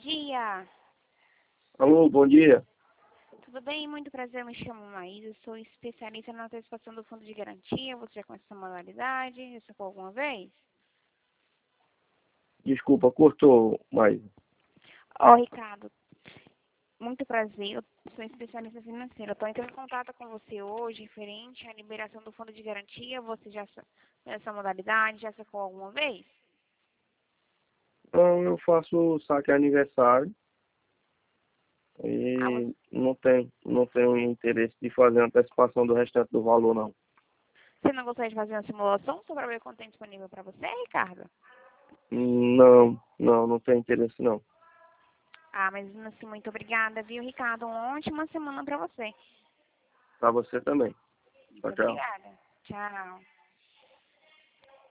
dia. Alô, bom dia. Tudo bem? Muito prazer, me chamo Maísa, sou especialista na antecipação do fundo de garantia. Você já conhece essa modalidade? Já sacou alguma vez? Desculpa, cortou, mas Ricardo, muito prazer, eu sou especialista financeira. Estou entrando em contato com você hoje, referente à liberação do fundo de garantia. Você já conhece essa modalidade? Já sacou alguma vez? não, eu faço saque aniversário Ah, e não tenho interesse de fazer antecipação do restante do valor, não. você não gostaria de fazer uma simulação só para ver quanto tem disponível para você, Ricardo? Não tenho interesse, não. Mas assim, muito obrigada, viu, Ricardo? Uma ótima semana para você. Para você também. Muito Tchau, tchau. obrigada. Tchau.